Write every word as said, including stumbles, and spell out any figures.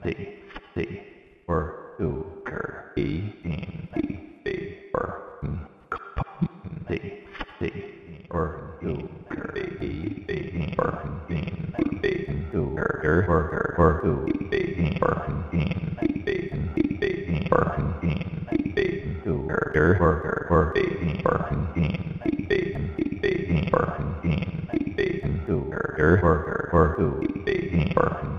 C C or Uker E in B or C C or Uker E B or in B Uker or or U B or in B B or in B Uker or or B or in B B or in B Uker or or U B or